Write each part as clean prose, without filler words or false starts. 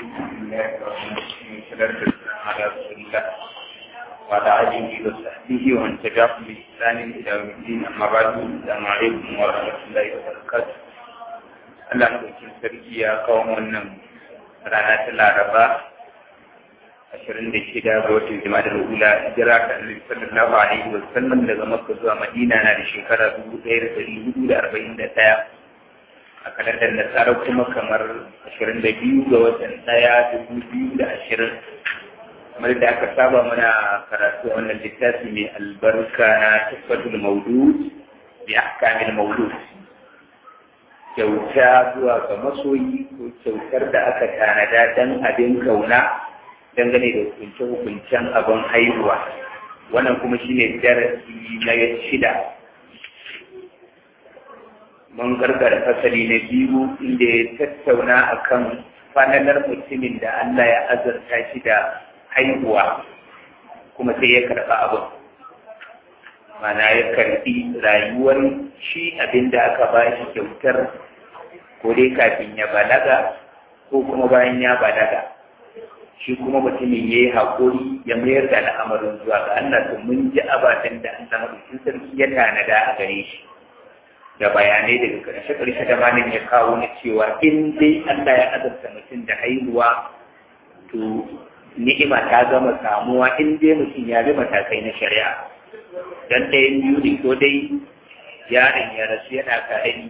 الله الرحمن الرحيم والصلاة والسلام على رسول الله وعلى آله وصحبه ومن تبعهم بإحسان إلى يوم الدين. أما بعد السلام عليكم ورحمة الله وبركاته. Allah na bikin sarki ya kawo wannan rana ta Laraba 26 ga watan Jumadal Ula, hijira ta Annabi sallallahu alaihi wa sallam daga Makka zuwa Madina na da shekara 1441. A kalandar Nasara kuma kamar 22 ga watan 1 2020. Kamar da aka saba mana karatu a wannan littafi mai albarka na Tuhfatul Mawlud bi Ahkamil Mawlud. Kyauta zuwa ga masoyi ko kyautar da aka tanada dan abin kauna dangane da hukunce-hukuncen abin haihuwa. Wannan kuma shine darasi na 6. Mun gargara fasali na 2 inda ya tattauna akan fananar mutumin da Allah ya azurta shi da haihuwa kuma sai ya karɓa abin. Mana ya karɓi rayuwar shi abin da aka ba shi kyautar ko dai kafin ya balaga ko kuma bayan ya balaga. Shi kuma mutumin ya yi haƙuri ya mayar da al'amarin zuwa ga Allah, to mun ji ababen da Allah madaukakin sarki ya tanada a gare shi da bayanai daga ƙarshe da malin ya kawo na cewa in dai Allah ya azurta mutum da haihuwa to ni'ima ta gama samuwa in dai mutum ya bi matakai na shari'a. Dan ɗayan biyu ne, ko dai yaron ya rasu yana ƙarami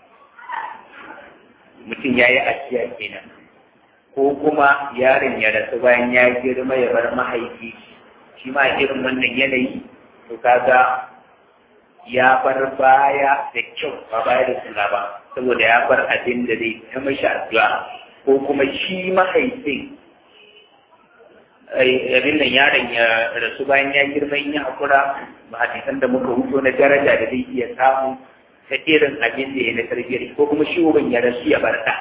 mutum ya yi ajiya kenan, ko kuma yaron ya rasu bayan ya girma ya bar mahaifi, shi ma irin wannan yanayi to kaga ya bar baya da kyau ba baya da suna ba, saboda ya bar abin da zai ta mashi addu'a, ko kuma shi mahaifin abin nan yaron ya rasu bayan ya girma in ya haƙura ba hadisan da muka huto na daraja da zai iya samu ta irin abin da ya na tarbiyyar, ko kuma shi uban ya rasu ya bar ɗa,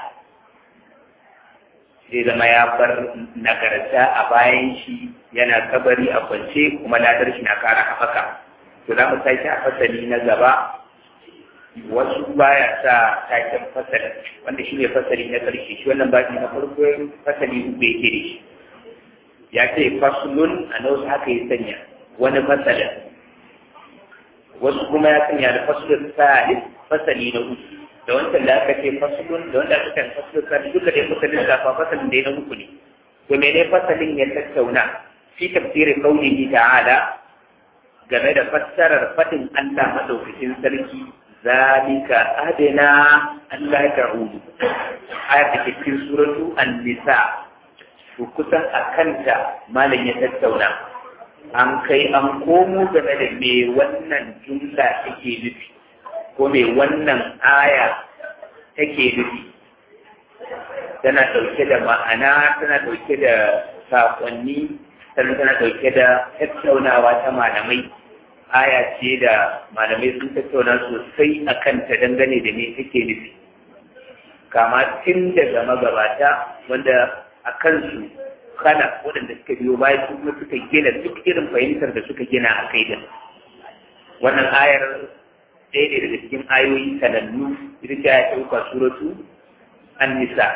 zai zama ya bar nagarta a bayan shi yana kabari a kwance kuma ladar shi na kara haɓaka. To za mu tashi a fasali na gaba, wasu baya sa taken fasalin wanda shi ne fasali na ƙarshe. Shi wannan baki na farko fasali uku ya ke da shi, ya ce fasulun a na wasu haka ya sanya wani fasalin, wasu kuma ya sanya da fasulun salis fasali na uku, da wancan da aka ce fasulun da wanda aka kan fasulun salis duka dai fasalin zafa fasalin da ya na uku ne. To mene fasalin ya tattauna fi tafsirin qaulihi ta'ala game da fassarar faɗin Allah madaukakin sarki, zalika adana Allah ta'udu, ayat da cikin suratu an-nisa. To kusan akanta malam ya tattauna, an kai an komo game da me wannan jumla take nufi ko me wannan aya take nufi. Tana ɗauke da ma'ana, tana ɗauke da saƙonni, sannan tana ɗauke da tattaunawa ta malamai. Aya ce da malamai sun tattauna sosai a kanta dangane da me take nufi, kama tun daga magabata wanda a kansu kana waɗanda suka biyo bayan su kuma suka gina duk irin fahimtar da suka gina a kai din. Wannan ayar ɗaya ne daga cikin ayoyi sanannu, ita ce ya ɗauka suratu an-nisa.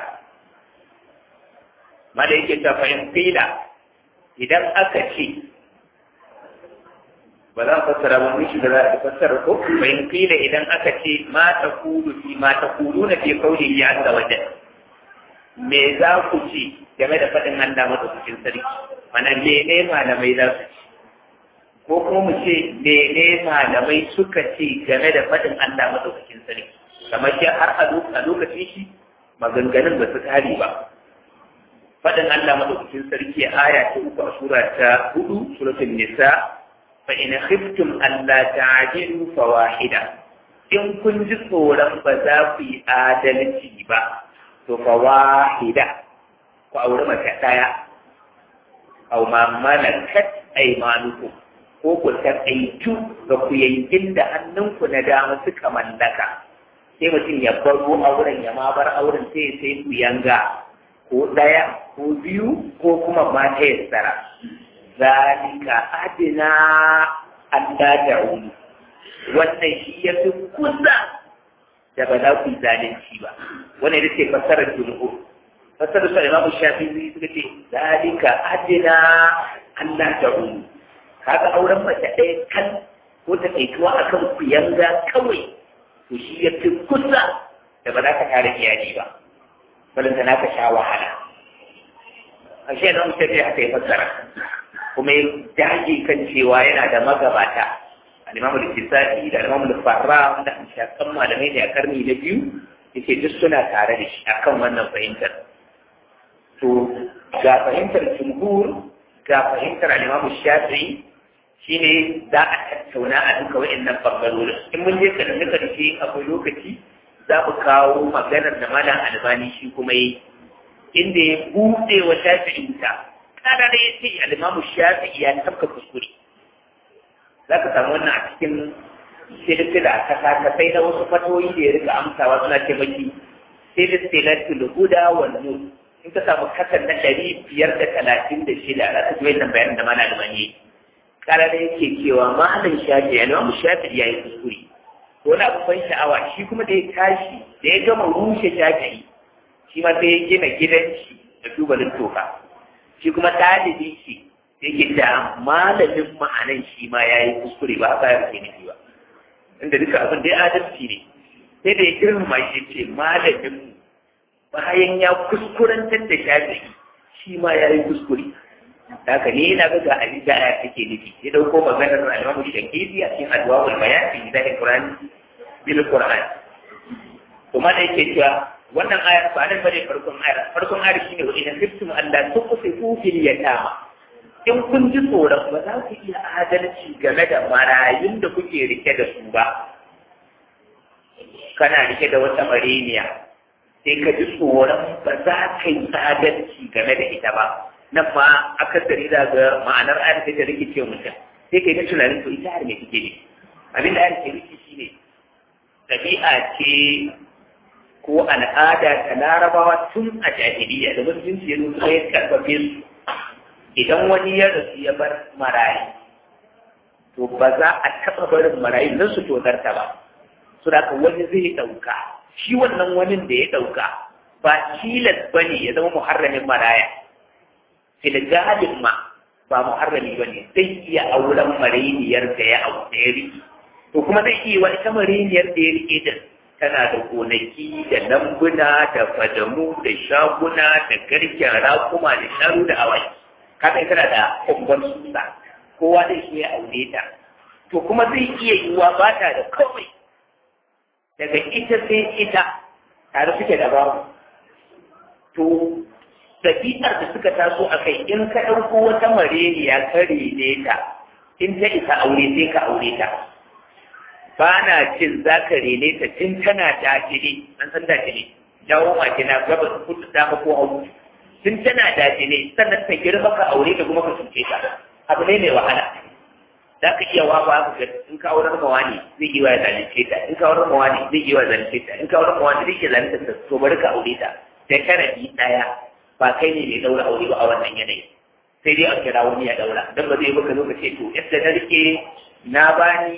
Ma da yake ta fahimtila idan aka ce ba za a fassara ba mun shiga za a fassara ko fahimtila idan aka ce ma ta kulu na fi kauli ya azza wa jalla, me za ku ci game da faɗin Allah madaukakin sarki, mana mene malamai za su ci, ko kuma mu ce mene malamai suka ce game da faɗin Allah madaukakin sarki, kamar shi har a lokacin shi maganganun ba su kare ba. Faɗin Allah madaukakin sarki aya ta 3 a sura ta 4 suratul nisa, fa in khiftum alla ta'dilu fawahida, in kun ji tsoron ba za ku yi adalci ba to fa wahida, ku aure mace ɗaya, aw ma malakat aymanukum, ko ku taƙaitu ga ku yankin da hannunku na dama suka mallaka. Sai mutum ya baro auren ya ma bar auren sai ku yanga ko ɗaya ko biyu ko kuma mata ya tsara. Zalika adina an ta'ulu, wannan shi ya fi kusa da ba za ku yi zalunci ba. Wannan ita ce fassarar jumhur. fasar da Imam Shafi'i suka ce zalika adina Allah ta'u kaga auren mace ɗaya kan ko ta kaituwa akan kuyanga kawai to shi ya fi kusa da ba za ka tare iyali ba balanta na ka sha wahala a shi yana mutum ya aka yi fassara kuma ya dage kan cewa yana da magabata al-Imam al-Kisai da al-Imam al-Farra wanda an sha kan malamai ne a karni na biyu yake duk suna tare da shi akan wannan fahimtar to ga fahimtar jumhur ga fahimtar al-Imam Shafi'i shine za a tattauna a duka wa'annan bangarorin in mun je karshe akwai lokaci za mu kawo maganar da malam Albani shi kuma yi inda ya buɗe wa Shafi'i ta kada da yace al-Imam Shafi'i ya tabka kuskure za ka samu wannan a cikin silsila ta sai na wasu fatoyi da ya rika amsawa suna ce maki silsilatul huda wal nur in ka samu kasan na 536 za ka ji wannan bayanin da malam Albani yi kada da yake cewa malam Shafi'i al-Imam Shafi'i ya yi kuskure wani abu ban sha'awa shi kuma da ya tashi da ya gama rushe Shafi'i shi ma sai ya gina gidan shi da tubalin toka shi kuma talibin shi yake da malamin ma'anan shi ma ya yi kuskure ba haka ya ke nufi ba inda duka abin dai adalci ne sai da ya girma shi ce malamin bayan ya kuskurantar da Shafi'i shi ma ya yi kuskure haka ne na ga abin da aya take nufi ya dauko maganar al-Imam Shafi'i a cikin Adwaul Bayan fi Zahir Qur'an bil Qur'an kuma da yake cewa wannan ayar ba nan bane farkon ayar shine wa idan kuntum alla tuqsitu fil yatama in kun ji tsoron ba za ku iya adalci game da marayun da kuke rike da su ba kana rike da wata mareniya sai ka ji tsoron ba za ka yi adalci game da ita ba nan ma akasari da ga ma'anar ayar da ta rikice mutum sai kai ta tunanin to ita har me kike ne abin da ayar ke riki shine ɗabi'a ce ko al'ada ta larabawa tun a jahiliya da musulunci ya zo ya karfafe su idan wani ya rasu ya bar marayi to ba za a taɓa barin marayi nan su tozarta ba su da wani zai ɗauka shi wannan wani da ya ɗauka ba tilas ba ne ya zama muharramin maraya filgalin ma ba muharrami ba ne zai iya auren mariniyar da ya riki to kuma zai iya wani ta mariniyar da ya rike din tana da gonaki da lambuna da fadamu da shaguna da garken rakuma da sharu da awaki kaga tana da kumbar susa kowa zai so ya aure ta to kuma zai iya yiwuwa ba ta da kawai daga ita sai ita tare suke da babu to ɗabi'ar da suka taso a kai in ka ɗauko wata mareniya ka rene ta in ta isa aure sai ka aure ta ba na cin za ka rene ta tun tana dajile an san dajile jawo makina gaba su kudu dama ko hagu tun tana dajile sannan ta girma ka aure ta kuma ka cuce ta abu ne mai wahala za ka iya wawa ga in ka auren mawa ne zai yi wa zalunce ta in ka auren mawa ne zai yi wa zalunce ta in ka auren mawa ne zai yi zalunce ta to bari ka aure ta da sharadi ɗaya ba kai ne mai daura aure ba a wannan yanayi sai dai a kira wani ya daura don ba zai baka zo ka ce to yadda na rike na bani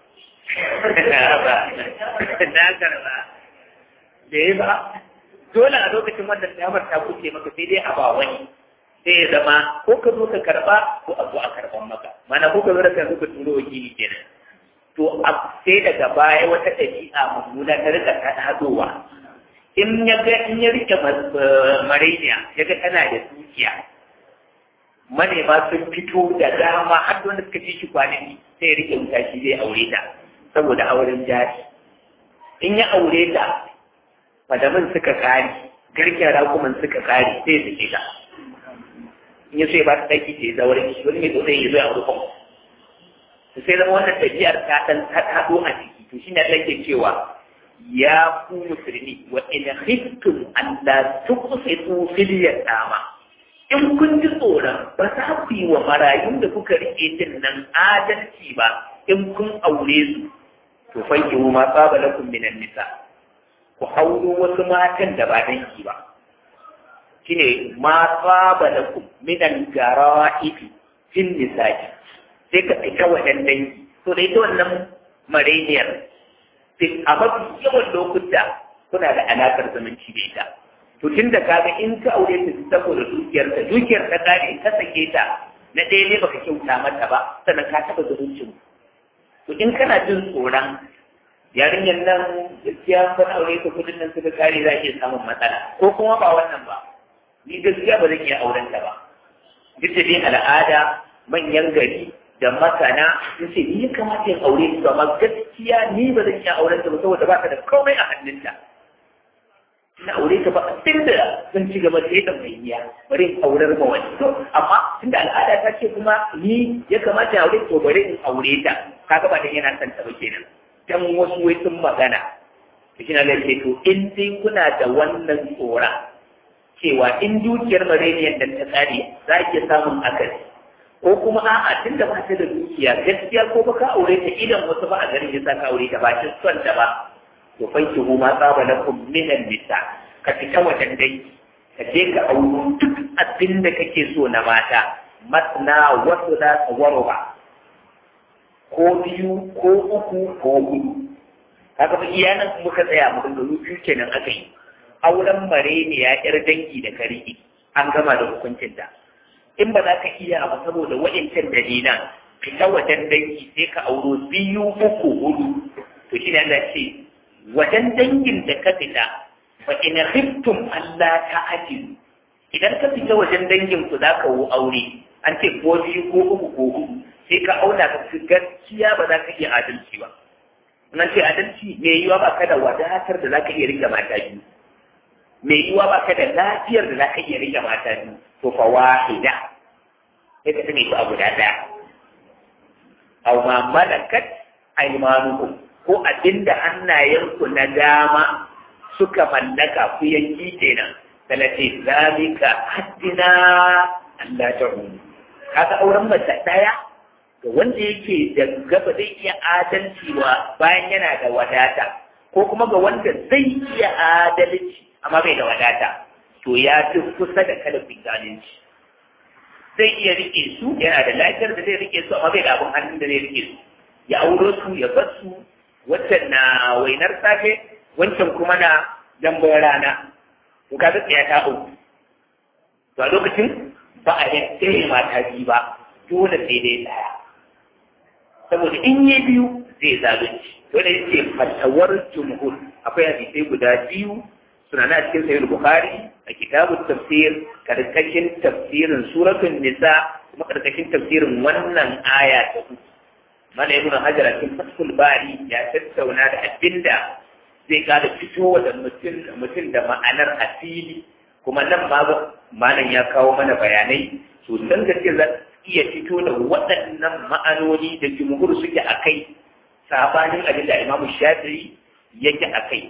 na karba da ya ba dole a lokacin wannan damar ta kuce maka sai dai a ba wani sai ya zama ko ka zo ka karba ko a zo a karban maka mana ko ka zo da ka zo ka turo wakili kenan to sai daga baya wata ɗabi'a mummuna ta rika ta hadowa in ya rike mareniya ya ga tana da dukiya manema sun fito da dama har wanda suka fi shi kwanaki sai ya rike wuta shi zai aure ta saboda auren jari in ya aure ta madaman suka kare garken rakuman suka kare sai su ke ta in ya so ya ba ta ɗaki ta zaure shi wani mai tsoron ya zo ya aure kuma sai zama wannan tafiyar ta ɗan taɗo a ciki to shi ne ake cewa ya ku musulmi wa in khiftum an la tuqsitu fil yatama in kun ji tsoron ba za ku yi wa marayun da kuka rike din nan adalci ba in kun aure su to fankihu ma saba lakum minan nisa ku hauro wasu matan da ba danki ba shine ma saba lakum minan gara'ifi fil nisa'i sai ka tsaka wadan danki to da ita wannan mareniyar a mafi yawan lokuta kuna da alaƙar zumunci da ita to tunda kaga in ka aure ta saboda dukiyar ta kare ka sake ta na ɗaya ne baka kyauta mata ba sannan ka taɓa zumuncin to in kana jin tsoron yarinyar nan gaskiya ban aure ta kudin nan suka kare za iya samun matsala ko kuma ba wannan ba ni gaskiya ba zan iya auren ta ba duk da dai al'ada manyan gari da masana sun ce ni ya kamata in aure ta amma gaskiya ni ba zan iya auren ta ba saboda ba ta da komai a hannunta na aure ta ba tunda zan ci gaba da yadda mai iya bari in aurar ma wani to amma tunda al'ada ta ce kuma ni ya kamata in aure to bari in aure ta kaga ba dan yana son ta ba kenan dan wasu wai sun magana cikin Allah ce to in dai kuna da wannan tsora cewa in dukiyar mareniyar da ta tsare za ki samun akali ko kuma a'a tunda ba ta da dukiya gaskiya ko baka aure ta idan wasu ba a garin ya saka aure ta ba kin son ta ba to fanki ma tsaba lakum min nisa ka fita wajen dai ka je ka auro duk abin da kake so na mata masna wasu da tsawarwa ko biyu ko uku ko hudu haka fa iya nan muka tsaya mu dinga biyu kenan aka yi auren mareniya yar dangi da kariki an gama da hukuncin ta in ba za ka iya ba saboda wa'incan dalilan fita wajen dangi sai ka auro biyu uku hudu to shi ne Allah ce wajen dangin da ka fita fa in khiftum alla ta'dilu idan ka fita wajen dangin ku za ka aure an ce ko biyu ko uku ko hudu sai ka auna ka fi gaskiya ba za ka iya adalci ba nan ce adalci mai yiwa ba ka da wadatar da za ka iya rike mata biyu mai yiwa ba ka da lafiyar da za ka iya rike mata biyu to fa wahida sai ka tune a guda ɗaya aw ma malakat aymanukum ko abinda hannayenku na dama suka mallaka ku yanki kenan talati zalika haddina Allah ta'ala kaga auren mace ɗaya ga wanda yake da gaba zai iya adalci wa bayan yana da wadata ko kuma ga wanda zai iya adalci amma bai da wadata to ya fi kusa da kada ku zalunci zai iya rike su yana da lafiyar da zai rike su amma bai da abin hannun da zai rike su ya auro su ya bar su wancan na wainar safe wancan kuma na dambar rana to kaga tsaya ta uku to a lokacin ba a yadda mata biyu ba dole sai dai daya saboda in yi biyu zai zalunci dole yake fatawar jumhur akwai hadisai guda biyu suna na cikin sahih bukhari a kitabut tafsir karkashin tafsirin suratul nisa kuma karkashin tafsirin wannan aya ta uku mana ibn hajar cikin fathul bari ya tattauna da abinda zai kada fitowa da mutum da ma'anar asili kuma nan ma malam ya kawo mana bayanai to dan gaske za iya fito da waɗannan ma'anoni da jumhur suke a kai sabanin abin da Imam Shafi'i yake a kai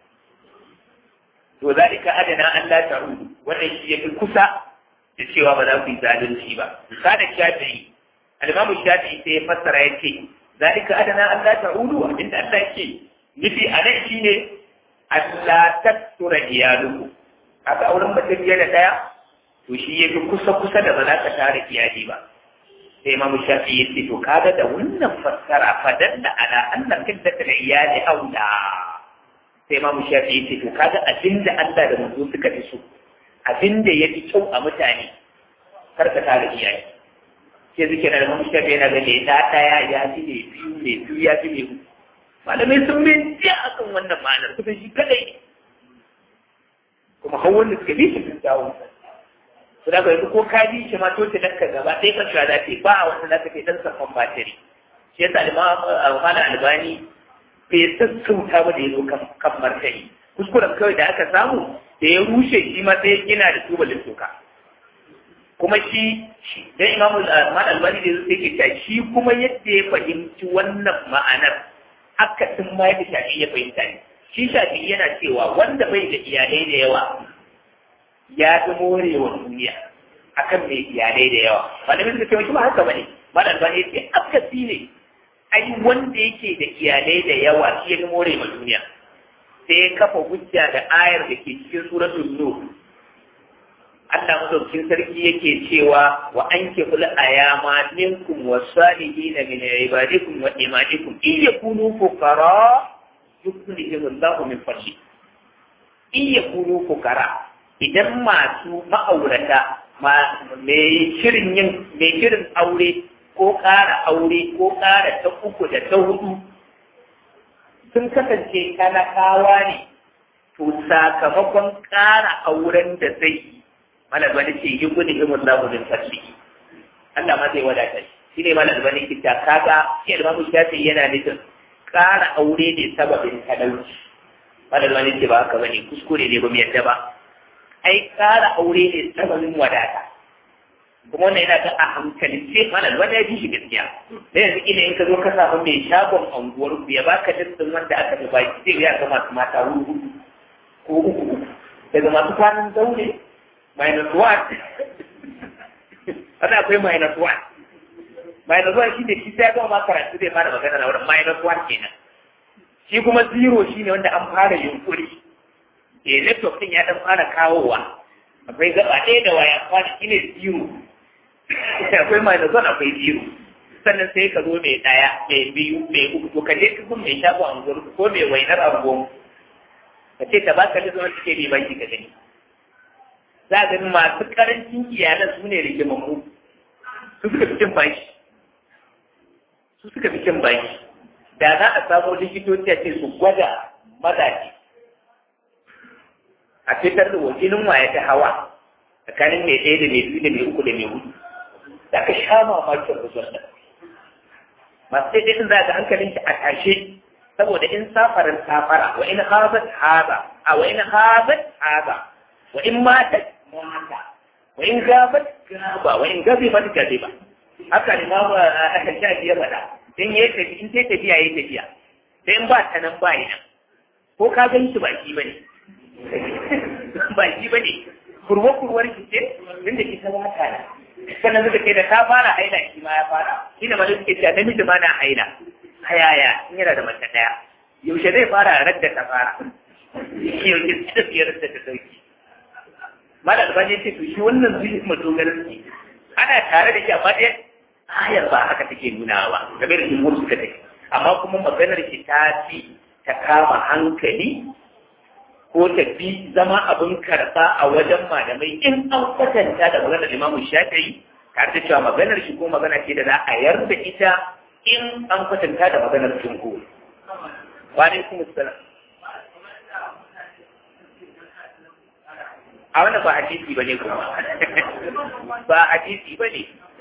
to zalika adana an la ta'udu wannan shi yake kusa da cewa ba za ku yi zalunci ba kada Shafi'i al-Imam Shafi'i sai ya fassara yace zalika adana an la ta'udu abinda Allah yake nufi a nan shine Allah tattura iyaluku aka auren mutum fiye da ɗaya to shi ya fi kusa da ba za ka tare iyali ba sai imamu shafi ya ce to kaga da wannan fassara fadalla ala annan kiddata da iyali aula sai imamu shafi ya ce to kaga abinda Allah da manzo suka fi so abinda ya fi kyau a mutane kar ka tare iyali sai zuke da imamu shafi yana ga ne da ɗaya ya fi ne biyu ya fi ne uku malamai sun bincike akan wannan ma'anar kusan shi kadai kuma har wanda suka bi shi sun dawo to da yanzu ko ka bi shi ma to ta danka gaba sai ka shiga da ba wanda zaka kai dan sakon batiri shi yasa Imam Albani bai sassauta ba da yazo kan martani kuskuren kawai da aka samu da ya rushe shi ma sai ya gina da tubalin toka kuma shi dan Imam Albani da yazo sai ke ta shi kuma yadda ya fahimci wannan ma'anar haka sun ma yadda Shafi'i ya fahimta ne shi Shafi'i yana cewa wanda bai da iyalai da yawa ya fi morewa duniya akan mai iyalai da yawa malamin da cewa shi ba haka bane malam ba yake akasi ne ai wanda yake da iyalai da yawa shi ya fi morewa duniya sai ya kafa hujja da ayar da ke cikin suratul nur Allah madaukakin sarki yake cewa wa ankihul ayama minkum wasalihin min ibadikum wa imadikum in yakunu fuqara yughnihim Allahu min fadli in yakunu fuqara idan masu ma'aurata mai shirin aure ko ƙara aure ko ƙara ta uku da ta hudu sun kasance talakawa ne, to sakamakon ƙara auren da zai yi malar wani ce yi gudun himun lamurin fasli Allah ma zai wadata shi ne malar wani kita kaga shi da mamu shafi yana nufin ƙara aure ne sababin talauci malar wani ce ba haka bane kuskure ne ba mu yadda ba ai ƙara aure ne sababin wadata kuma wannan yana ga a hankalce malar wani ya ji shi gaskiya da yanzu ina in ka zo ka samu mai shagon anguwar ku ya baka dinsin wanda aka da baki zai ya ga masu mata hudu ko uku daga masu kwanan zaune minus one wanda akwai minus one shi ne shi sai gama ma karatu zai fara magana na wurin minus one kenan shi kuma zero shi ne wanda an fara yunkuri laptop din ya dan fara kawowa akwai gaba ɗaya da waya kwana shi ne zero akwai minus one akwai zero sannan sai ka zo mai ɗaya mai biyu mai uku to ka je ka gun mai shago anguwar ko mai wainar anguwar ka ce ta baka da zuwa cike ne baki ka gani za a gani masu karancin iyalan su ne rigimammu su suka fi cin baki da za a samu likitoci a ce su gwada mazaje a fitar da wakilin waya ta hawa tsakanin mai ɗaya da mai biyu da mai uku da mai hudu za ka sha mamakin rasuwar da masu sai ɗin za ga hankalin shi a tashe saboda in safarin safara wa in habat haza wa in habat haza wa in matat mata wa in gabat gaba wa in gazibat gaziba haka ne ma ba a shafi ya faɗa in yayi tafi in sai tafiya yayi tafiya sai in ba ta nan ba nan ko ka gan shi baki bane baki bane kurwar ki ce inda ki ta mata na sannan suka ce da ta fara haila shi ma ya fara shi da malin suke cewa namiji ma na haila hayaya in yana da mace daya yaushe zai fara radda ta fara yaushe zai fiye radda ta sauki malar ba ne ce to shi wannan zai madogarar ne ana tare da shi amma dai ayar ba haka take nuna ba game da jimhur suka take amma kuma maganar shi ta fi ta kama hankali ko ta fi zama abin karɓa a wajen malamai in an kwatanta da maganar imamu shafi'i tare da cewa maganar shi ko magana ce da za a yarda ita in an kwatanta da maganar jumhur. Wa alaikum assalam. A wannan ba hadisi bane kuma. Ba hadisi bane.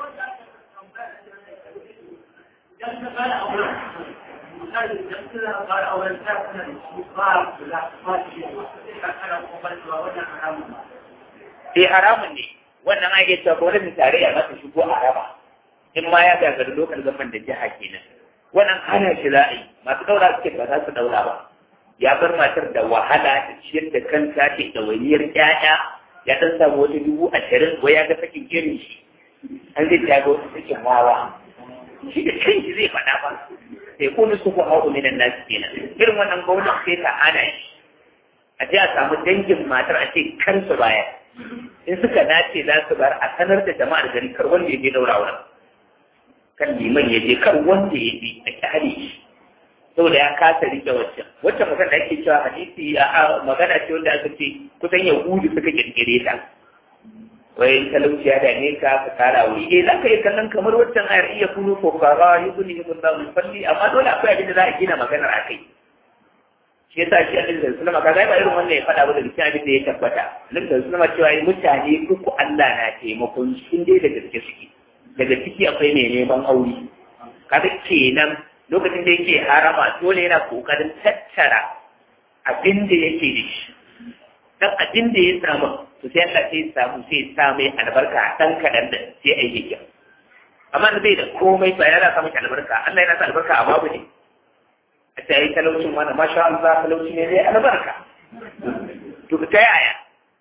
Haramun ne wannan ake cewa gwamnatin tarayya za ta shigo a raba in ma ya gagari lokal zaman da jiha kenan wannan hana shi za a yi masu daura suke ba za su daura ba ya bar matar da wahala da ciyar da kanta ce da waniyar ƴaƴa ya dan samu wata 20,000 ko ya ga sakin irin shi an zai ta ga wata sakin wawa shi da kanshi zai faɗa ba sai kunu su ku hau minan nasu kenan irin wannan gwamnati sai ta hana shi a je a samu dangin matar a ce kansu baya in suka dace za su bar a sanar da jama'ar gari kar wanda ya je daura wurin kan liman ya je kar wanda ya je a kyale shi saboda ya kasa rike waccan magana da ake cewa hadisi a magana ce wanda aka ce kusan yahudu suka kirkire ta wai talauci ya dame ka ka kara wuri za ka yi kallon kamar waccan ayar iya kunu ko fara yi kuni yi mun falli amma dole akwai abin da za a gina maganar a kai shi yasa shi annabi sallallahu alaihi wasallam kaga ba irin wannan ya faɗa ba da cikin abin da ya tabbata annabi sallallahu alaihi wasallam cewa mutane uku Allah na taimakon su dai da gaske suke daga ciki akwai mai neman aure kaga kenan lokacin da yake harama dole yana kokarin tattara abin da yake da shi dan abin da ya samu to sai Allah sai samu sai sa mai albarka dan kadan da sai ai yake amma da bai da komai ba yana samu albarka Allah yana sa albarka a babu ne a ta yi talaucin wani masha Allah talauci ne zai albarka to ta yaya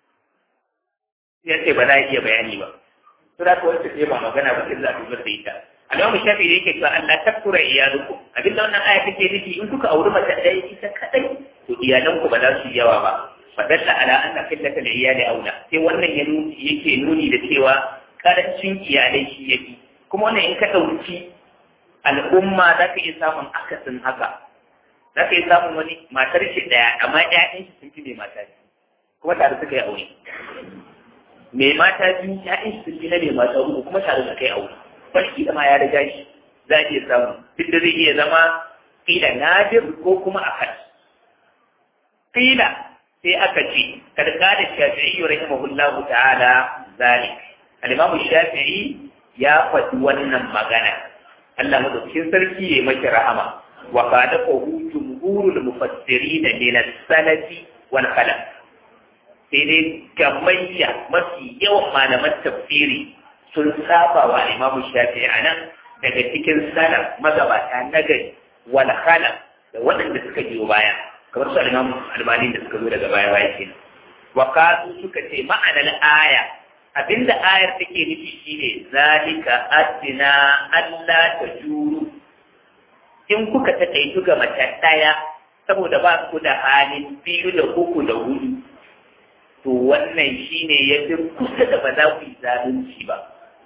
ya ce ba za a iya bayani ba to da kawai ce ba magana ba sai za a dubar da ita alamu shafi da yake cewa Allah takura iyalukum abinda wannan aya take nufi in kuka auri mace ɗaya ita kadai to iyalanku ba za su yi yawa ba fadalla ala anna qillata al-iyali aula sai wannan yake nuni da cewa karancin iyalai shi yake kuma wannan in ka dauki al'umma za ka iya samun akasin haka za ka yi samun wani matar shi ɗaya amma ƴaƴan shi sun fi mai mata kuma tare suka yi aure mai mata biyu ya'yan sun bi na mai mata uku kuma tare suka yi aure wani da ma ya riga shi za a iya samu duk da zai iya zama kila nadir ko kuma akal kila sai aka ce karka da shafi'i rahimahullahu ta'ala zalik al-imam shafi'i ya faɗi wannan magana Allah madaukakin sarki ya maki rahama wa qadafahu jumhurul mufassirin min as-salafi wal khalaf sai dai gamayya mafi yawan malaman tafsiri sun saba wa imam shafi'i anan daga cikin salaf magabata nagari wal khalaf da waɗanda suka biyo baya kamar su al-imam albani da suka zo daga baya kenan wa qalu suka ce ma'anar aya abinda ayar take nufi shine zalika adina Allah ta juru in kuka taƙaitu ga mace ɗaya saboda ba ku da halin biyu da uku da hudu to wannan shine ya fi kusa da ba za ku yi zalunci ba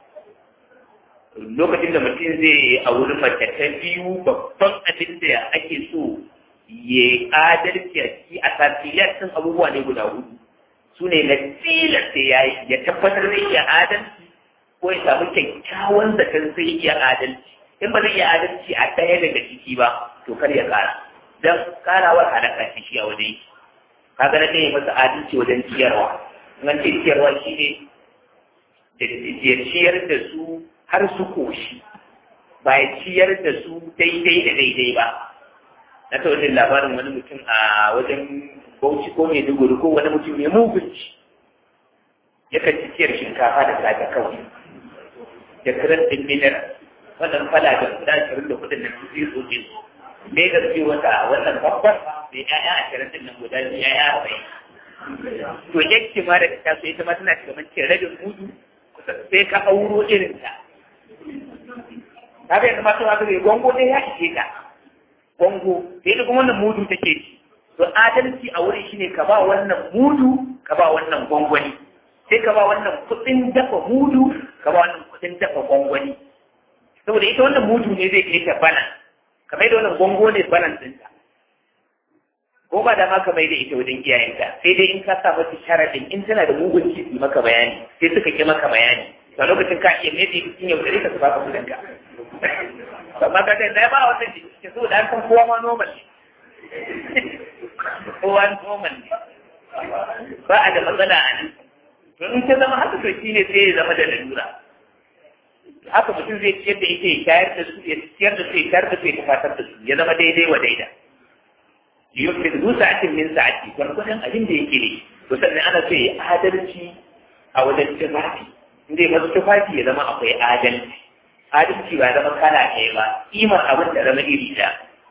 lokacin da mutum zai a wurin mace ta biyu babban abin da ake so ya adalci a ciki a safiyar sun abubuwa ne guda hudu su ne na tilasta ya tabbatar da iya adalci ko ya samu kyakkyawan zaton sai iya adalci in ba zai iya adalci a ɗaya daga ciki ba to kar ya kara don karawar halaka ce shi a wajen kaga na ɗaya masa adalci wajen ciyarwa nan ce ciyarwa shi ne ya ciyar da su har su koshi ba ya ciyar da su daidai da daidai ba na ta wajen labarin wani mutum a wajen Bauchi ko mai duguri ko wani mutum mai mugunci ya kan ci ciyar shinkafa da safe kawai da kiran ɗin mineral wannan fala da guda 24 da su zai tsoke su me da ce wata wannan babbar da ya'ya 20 din nan guda biyu ya'ya 40 to yake ma da ta so ita ma tana shiga mace rabin mudu sai ka auro irin ta kaga yanzu ma sun haka zai gongo ɗaya ya ishe ka gongo sai da kuma wannan mudu take ci to adalci a wurin shine ka ba wannan mudu ka ba wannan gwangwani sai ka ba wannan kudin dafa mudu ka ba wannan kudin dafa gwangwani saboda ita wannan mudu ne zai kai ta bana kamar yadda wannan gwango ne banan ɗinta ko ba da ma ka mai da ita wajen iyayenta sai dai in ka sa mata sharaɗin in tana da mugun ci maka bayani sai suka ki maka bayani a lokacin ka iya mai da cikin yau da ka su baka kudinka amma ka dai ba wannan ke saboda an san kowa ma normal ne kowa normal ne ba a da matsala a nan to in ta zama haka to shine sai ya zama da lalura haka mutum zai ciyar da ita ya shayar da su ya ciyar da su ya shayar da su ya tafatar da su ya zama daidai wa daida yufid zu sa'atin min sa'ati gwargwadon abin da yake ne to sannan ana so ya adalci a wajen tufafi inda ya masu tufafi ya zama akwai adalci ba zama kala ɗaya ba kimar abin da zama iri ɗaya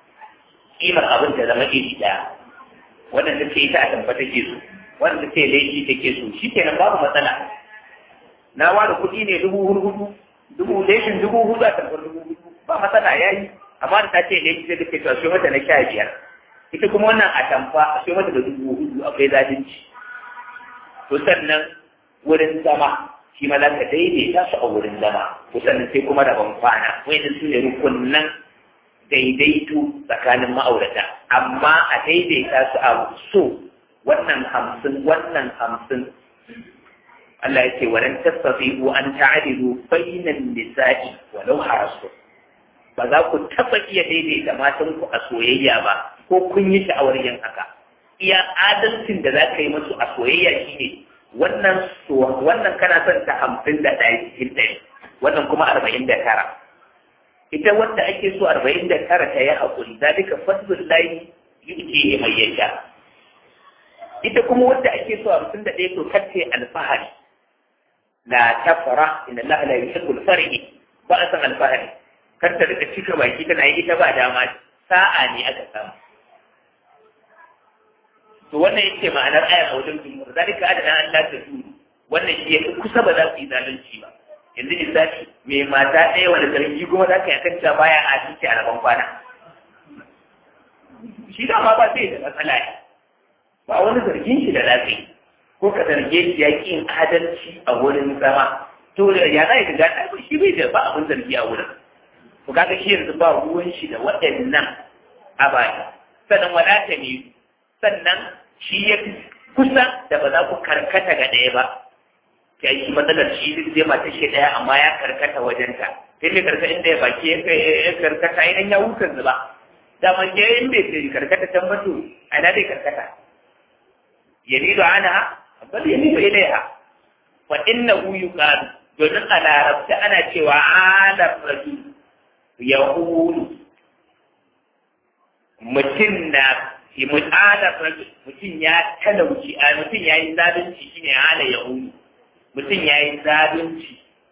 wannan da ce ita a tamfa take so wannan da ce laifi take so shi kenan babu matsala na wani kuɗi ne 4,000 laifin 4,000 a tamfar 4,000 ba matsala ya yi amma da ta ce laifi zai take to a so mata na 15 ita kuma wannan a tamfa a so mata da 4,000 akwai zalunci to sannan wurin zama shi ma za ka daidaita su a wurin zama to sannan sai kuma rabon kwana wani su ne rukunnan daidaito tsakanin ma'aurata amma a daidaita su a so wannan 50 wannan 50 Allah ya ce walan tastati'u an ta'dilu bainan nisa'i walau harastu ba za ku taba iya daidaita matan ku a soyayya ba ko kun yi sha'awar yin haka iya adalcin da za ka yi musu a soyayya shine wannan kana son ta 51 cikin 100 wannan kuma 49 ita wanda ake so 49 ta yi haƙuri zalika fadlullahi yu'ti mai yasha ita kuma wanda ake so 51 to kace alfahari la tafra inna allaha la yuhibbul farihi ba a san alfahari kar ta rika cika baki tana yi ita ba dama sa'a ne aka samu to wannan yake ma'anar ayar a wajen jumhur zalika adana an la tadu wannan shi yake kusa ba za ku yi zalunci ba yanzu misali mai mata ɗaya wanda zargi kuma za ka yakan cewa baya adalci a rabon kwana shi da ma ba sai da matsala ne ba wani zargin shi da lafiya ko ka zarge shi ya ƙi yin adalci a wurin zama to da ya za ka ga ɗaya shi bai da ba abin zargi a wurin to kaga shi yanzu ba ruwan shi da waɗannan abaya sannan wadata ne sannan shi ya fi kusa da ba za ku karkata ga ɗaya ba ya yi matsalar shi zai mata shi ɗaya amma ya karkata wajenta sai mai karkata inda ya baki ya karkata idan ya wuce zuba daman ya yi mai sai karkata can batu a ina zai karkata ya nido ana bal ya nido ilaiha fa innahu yuqalu domin a larabta ana cewa ala rajul yaqulu mutum ya talauci a mutum ya yi zalunci shine ala yaqulu mutum ya yi zalunci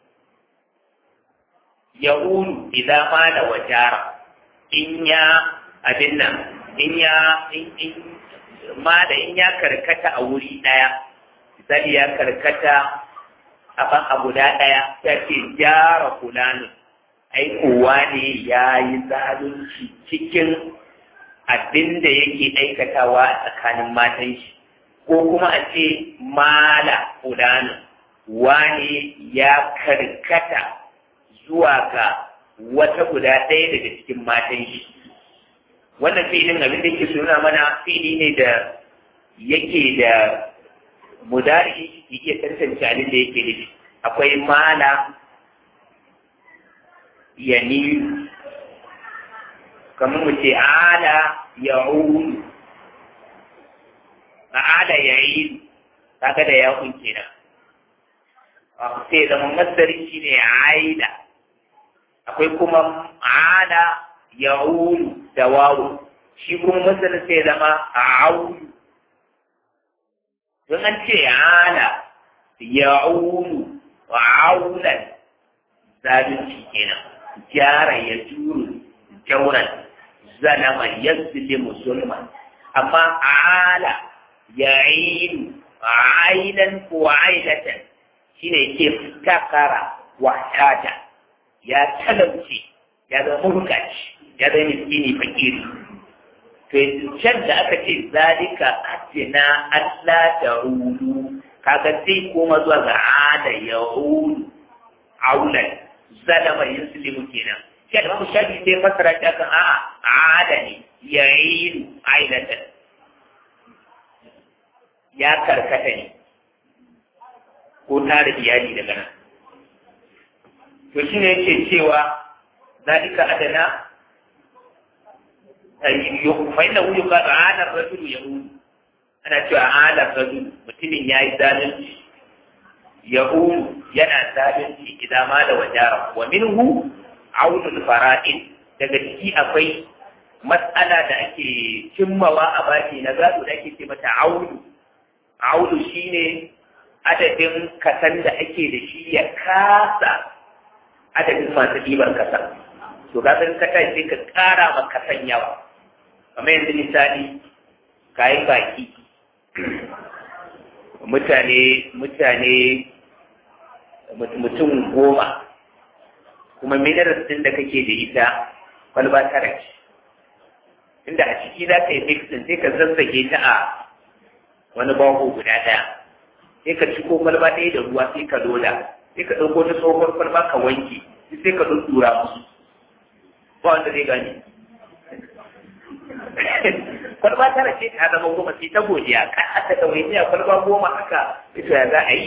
yaqulu idan ma da wajara in ya abin nan in ya karkata a wuri daya misali ya karkata a guda ɗaya ta ce jara fulanin ai kowa ne ya yi zalunci cikin abin da yake aikatawa a tsakanin matan shi ko kuma a ce mala fulanin wani ya karkata zuwa ga wata guda ɗaya daga cikin matan shi wannan filin abin da yake suna mana fili ne da yake da mudari ya iya tantance abin da yake nufi akwai mala yani kamar mu ce ala ya'ulu ala ya'ilu kaga da ya'un kenan sai zama masdari shine aida akwai kuma ala ya'ulu da wawu shi kuma masdari sai zama a'ulu don an ce ala ya'ulu wa aulan zalunci kenan gyara ya juru jauran zalama yazlimu zulman amma ala ya'ilu ailan ko ailatan shine ke takara wa tata ya talauci ya zama murkaci ya zama miskini fakiri to can da aka ce zalika atina Allah ta rudu kaga sai koma zuwa ga ada ya rudu aulan zalama yuslimu kenan sai da mu shafi sai fasara ta kan ada ne yayin ailatan ya karkata ne ko tare iyali daga nan to shine yake cewa zalika adana فإنه يقال عاد الرجل يقول أنا شو عاد الرجل mutumin ya yi zalunci yaqulu yana zalunci idan ma da wajara wa minhu aunul fara'id daga ciki akwai mas'ala da ake cimmawa a baki na gado da ake ce mata aulu shine adadin kasan da ake da shi ya kasa adadin masu ɗibar kasa to kasan ka sai ka ƙara ma kasan yawa kamar yanzu misali kayan baki mutum 10 kuma minerals din da kake da ita kwalba tara ce inda a ciki za ka yi mixin sai ka zazzage ta a wani baho guda ɗaya sai ka ciko kwalba ɗaya da ruwa sai ka loda sai ka ɗauko ta tsohon kwalba ka wanke sai ka ɗuɗɗura musu ba wanda zai gani kwalba tara ce ta zama 10 sai ta godiya kan aka da wani kwalba 10 haka ita ya za a yi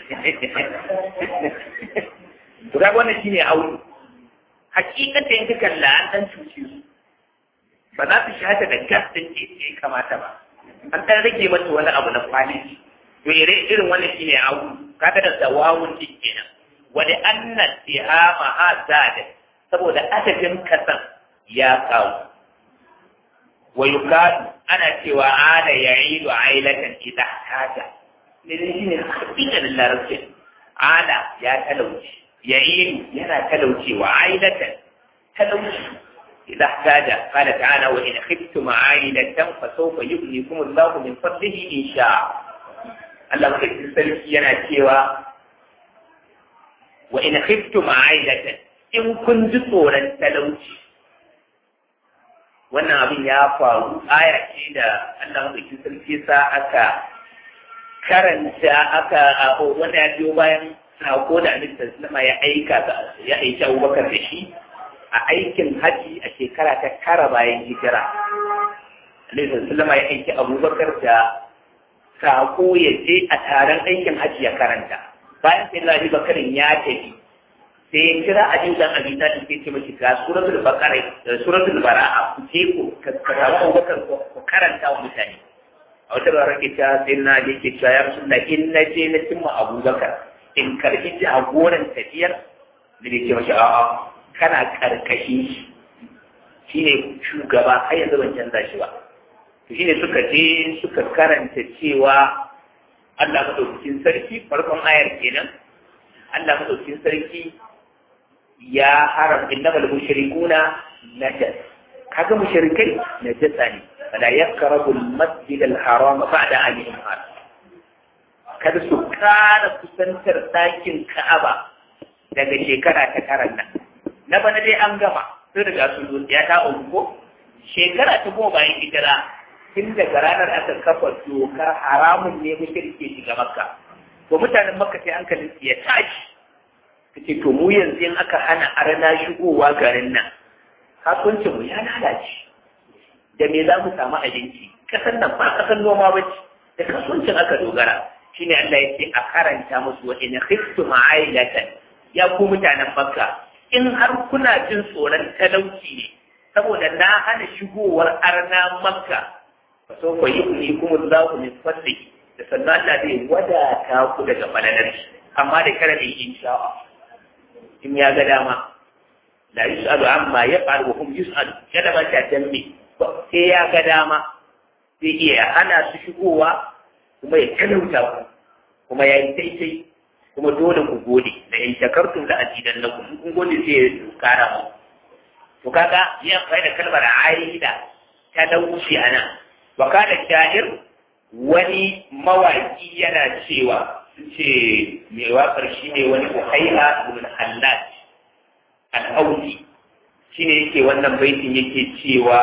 to ga wannan shine aure hakikata yanzu kalla an dan cuce su ba za su shahada da gas din ce ya kamata ba an dan rage mata wani abu na kwaliti to irin wannan shine aure kaga da zawawun din kenan wani annan tihama azada saboda adadin kasan ya kawo wa yukadu ana cewa ada ya'idu ailatan idha hada ne shine hakikatan larabci ada ya talauci ya'idu yana talaucewa ailatan talauci idha hada qala ta'ala wa in khiftum ailatan fa sawfa yughnikum Allahu min fadlihi in sha'a Allah madaukakin sarki yana cewa wa in khiftum ailatan in kun ji tsoron talauci wannan abin ya faru aya ce da Allah madaukakin sarki sa aka karanta wanda ya biyo bayan sako da Annabi sallallahu alaihi ya aika Abubakar da shi a aikin haji a shekara ta 9 bayan hijira. Annabi sallallahu alaihi ya aika Abubakar da sako ya je a taron aikin hajji ya karanta. Bayan sai na Abi Bakarin ya tafi sai ya kira Ali dan Abi Talib sai ce mashi ga suratul Baqara suratul Bara'a ku je ku karanta Abubakar ku karanta wa mutane. A wata bara ke ta sai na je ke cewa ya Rasulullah in na je na cimma Abubakar in karbi jagoran tafiyar da ne ce mashi a'a kana karkashin shi ne shugaba har yanzu ban canza shi ba. To shine suka je suka karanta cewa Allah madaukakin sarki farkon ayar kenan Allah madaukakin sarki ya haram innamal mushrikuna najas kaga mushrikai najasa ne fala yaqrabu al-masjid al-haram ba'da amihim kada su kara kusantar dakin Ka'aba daga shekara ta karan nan na bana dai an gama sai daga su ya ta unko shekara ta goma bayan hijira tun daga ranar aka kafa dokar haramun ne mushrike shiga Makka to mutanen Makka sai hankalin su ya tashi kace to mu yanzu in aka hana arna shigowa garin nan kasuwancin mu ya lalace da me za mu samu abinci kasan nan ba kasan noma bace da kasuwancin aka dogara shine Allah ya ce a karanta musu wa in khiftum ailatan ya ku mutanen Makka in har kuna jin tsoron talauci ne saboda na hana shigowar arna Makka so ko yi kuma za ku ne fadli da sannan Allah zai wadata ku daga falalar amma da kada da insha Allah in ya ga dama la yus'alu amma yaf'alu wa hum yus'alu kada ba ta dambe sai ya ga dama sai iya hana su shigowa kuma ya talauta ku kuma ya yi daidai kuma dole ku gode da in shakartum da azidan lakum kun gode sai ya kara mu to kaga ya fara da kalmar aida ta dauki ana wa kana shahir wani mawaki yana cewa ce mai waƙar shi ne wani Uhayha ibn Hallaj al-Awdi shi ne yake wannan baitin yake cewa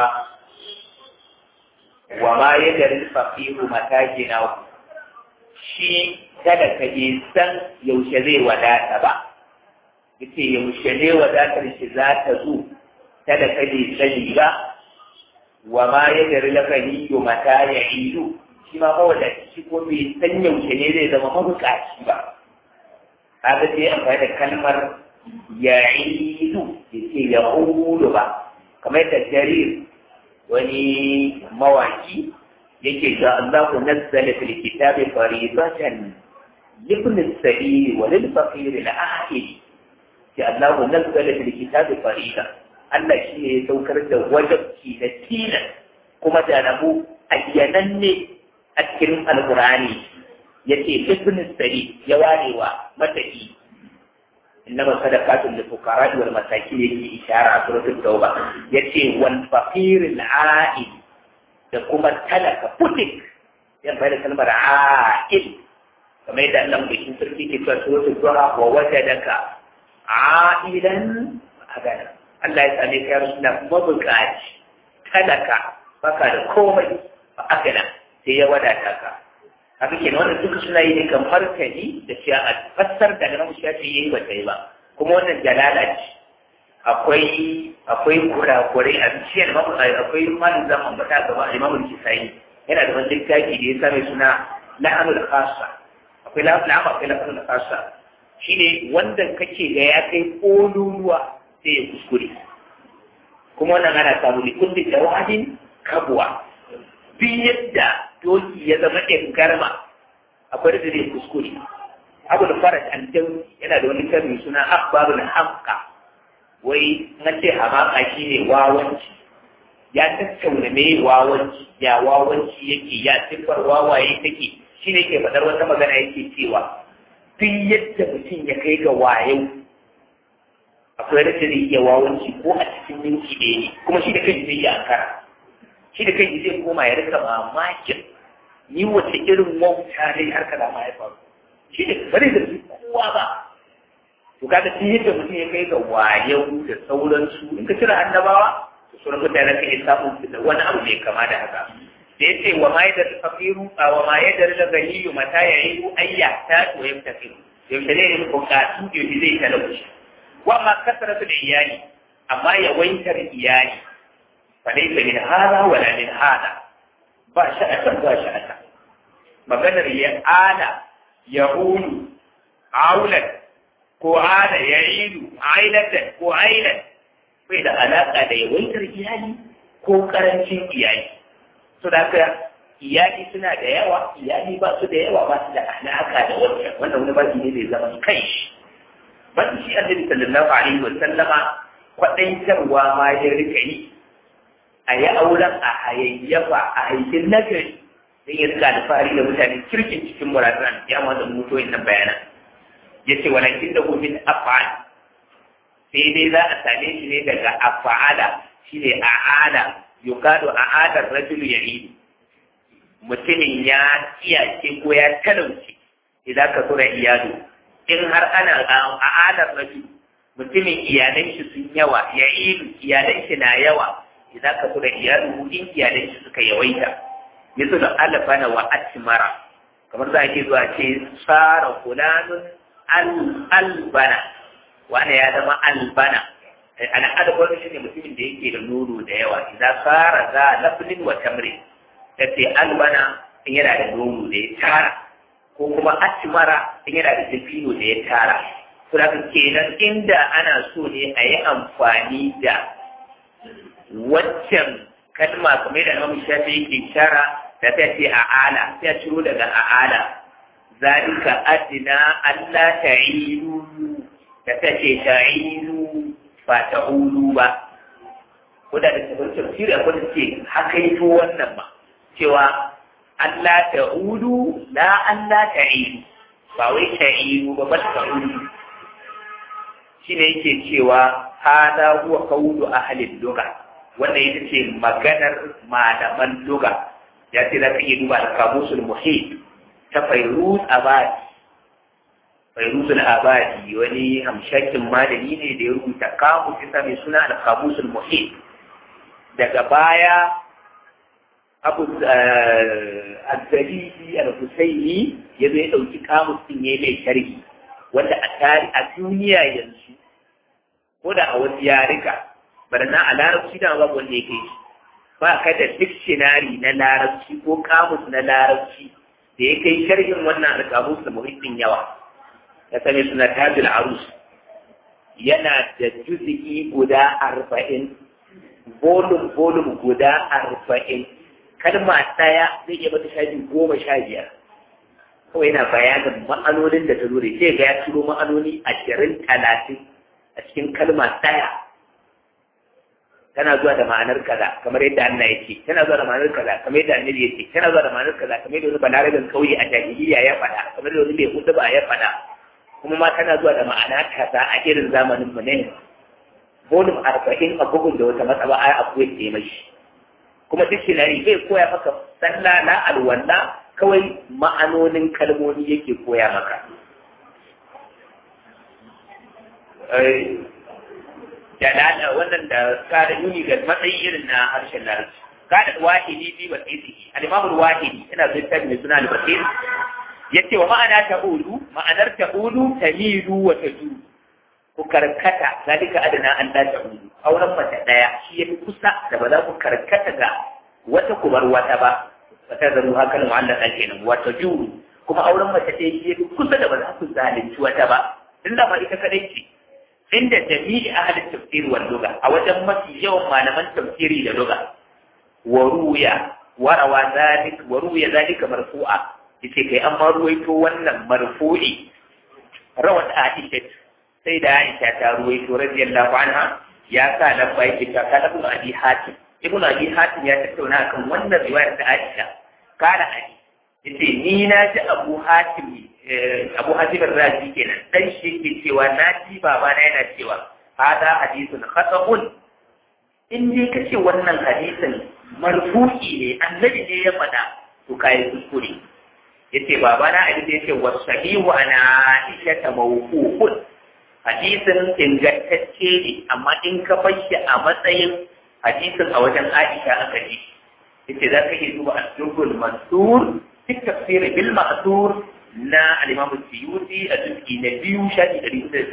wa ma yadril faqiru matajina shi kada ka yi san yaushe zai wadata ba yace yaushe ne wadatar shi za ta zo kada ka yi sani ba wa ma yadril faqiru mata ya'idu shi ma kawai shi ko bai san yaushe ne zai zama mabukaci ba kaga sai amfani da kalmar ya'idu yace ya hulu ba kamar da jarir wani mawaki yake ga Allahu nazzala fil kitabi faridatan libn as-sabil wa lil faqir al-ahid ya Allahu nazzala fil kitabi farida Allah shi ne ya saukar da wajibci da tilas kuma da rabu ayyananne a cikin alqur'ani yace libn as-sabil ya warewa mataki innama sadaqatul lil fuqara wal masakin yake ishara a suratul tauba yace wal faqir al-ahid da kuma talaka putik yan bai da kalmar a'il kamar yadda Allah bikin sarki ke cewa suratul duha wa wajadaka a'ilan agana Allah ya same ka rusuna mabukaci talaka baka da komai ba agana sai ya wadata ka haka kenan wannan duka suna yi ne kan farkani da cewa a fassar da nan shi yace yayi ba sai ba kuma wannan jalala ce akwai kurakurai a bishiyar akwai malin zaman bata gaba a imamun kisayi yana da wani littafi da ya same suna la'anul khassa akwai la'anul khassa shine wanda kake ga ya kai kololuwa sai ya kuskure kuma wannan ana samu ne kulli jawadin kabwa bi yadda doki ya zama garma akwai da zai kuskure abu da faraj an yana da wani littafi suna akhbarul hamqa wai na ce hamaka shi ne wawanci ya tattauna mai wawanci ya wawanci yake ya siffar wawaye take shi ne ke faɗar wata magana yake cewa duk yadda mutum ya kai ga wayo akwai rashin zai iya wawanci ko a cikin minti ɗaya ne kuma shi da kai zai iya ankara shi da kai zai koma ya rika mamakin ni wace irin wauta ne har kaza ma ya faru shi ne bari da kowa ba to kaga shi yadda mutum ya kai ga wayo da sauransu in ka cire annabawa to sauran mutane ka iya samun su da wani abu mai kama da haka da yace wa ma yadda faqiru wa ma yadda da ganiyu mata yayi ayya ta to ya tafi yaushe ne ne ko ka su yaushe zai talauci wa ma kasaratu da iyali amma ya waitar iyali fa laysa min hada wala min hada ba sha'ata ba sha'ata maganar ya ala ya ulu aulan ko ala ya ilu ailatan ko ailan bai da alaƙa da yawaitar iyali ko ƙarancin iyali. So da haka iyali suna da yawa, iyali ba su da yawa ba su da alaƙa da wancan, wannan wani baki ne zai zama kai shi. Baki shi Annabi sallallahu alaihi wa sallama kwaɗaitarwa ma ya rika yi a yi auren a hayayyafa a haikin nagari don ya rika alfahari da mutane kirkin cikin muradan ya ma da mutuwin nan bayanan. Ya ce walakin da gomin afa'al sai dai za a same shi ne daga afa'ala shi ne a'ala yukado a'adar rajulu ya yi mutumin ya tsiyace ko ya talauce idan ka tura iyali in har ana a'adar rajulu mutumin iyalan shi sun yawa ya yi iyalan shi na yawa idan ka tura iyali in iyalan shi suka yawaita yaso da alfana wa atmara kamar za a ke zuwa ce tsara fulanun albana wani ya zama albana ana adabar shi ne mutumin da yake da nono da yawa idan fara za lafinin wa tamri da ce albana in yana da nono da ya tara ko kuma atmara in yana da dabino da ya tara to da kenan inda ana so ne a yi amfani da waccan kalma kamar da Imam Shafi yake shara da ta ce a'ala sai a ciro daga a'ala zalika adina Allah ta'ilu da ta ce ta'ilu ba ta'ulu ba ko da tafsir tafsiri akwai da ce hakaito wannan ba cewa Allah ta'ulu la Allah ta'ilu ba wai ta'ilu ba ba ta'ulu shine yake cewa hada huwa qawlu ahli lugha wannan ita ce maganar malaman lugha ya ce za ka iya duba al-qamusul muhit ta Fairuz Abadi. Fairuz Abadi wani hamshakin malami ne da ya rubuta kamus ita mai suna al-qamusul muhit. Daga baya Abu al-Zalili al-Husaini ya zo ya ɗauki kamus ɗin ya mai sharhi wanda a duniya yanzu ko da a wasu yarika bari na a larabci da babu wanda yake shi ba ka da dictionary na larabci ko kamus na larabci da ya kai sharhin wannan alƙamus da muhimmin yawa ya sani suna tajul arus yana da juz'i guda 40 volume guda 40 kalma ɗaya zai iya mata shafi 15 kawai yana bayanin ma'anonin da ta zo da sai ga ya ciro ma'anoni 20-30 a cikin kalma ɗaya tana zuwa da ma'anar kaza kamar yadda Allah yake tana zuwa da ma'anar kaza kamar yadda Annabi yake tana zuwa da ma'anar kaza kamar yadda wani balarabin kauye a jahiliya ya faɗa kamar yadda wani bai hudu ba ya faɗa kuma ma tana zuwa da ma'ana kaza a irin zamanin mu ne volume 40 a bugun da wata matsaba a akwai ke mashi kuma dictionary zai koya maka sallah na alwala kawai ma'anonin kalmomi yake koya maka jalala wannan da kada yuni ga matsayi irin na harshen larabci kada wahidi bi basiti al-imam al-wahidi ina zai tabi mai suna al-basit yace wa ma'ana ta'ulu ma'anar ta'ulu tamilu wa taju ku karkata zalika adana an da ta'ulu auren mace daya shi yafi kusa da ba za ku karkata ga wata kubar wata ba wata zaru hakan mu'allaq kenan wa taju kuma auren mace ɗaya shi yafi kusa da ba za ku zalunci wata ba tunda ba ita kadai ce inda jami'i ahli tafsir wal lugha a wajen mafi yawan malaman tafsiri da lugha wa ruya zalika marfu'a yace kai amma ruwaito wannan marfu'i rawat Aisha sai da Aisha ta ruwaito radiyallahu anha ya sa labba yake ta kada ibn abi hatim ya tattauna kan wannan riwayar ta Aisha kada ai yace ni na ji Abu Hatim ar-Razi kenan dan shi ke cewa na ji baba na yana cewa hada hadithun khata'un in dai kace wannan hadisin marfu'i ne annabi ne ya faɗa to kai kuskure yace baba na abin da yake wasahihu ana Aisha ta mawqufun hadisin ingantacce ne amma in ka bashi a matsayin hadisin a wajen Aisha aka ji yace za ka iya duba al-Jubul Mansur fi tafsir bil ma'thur na al-Imam Suyuti a juz'i na 2 shafi 130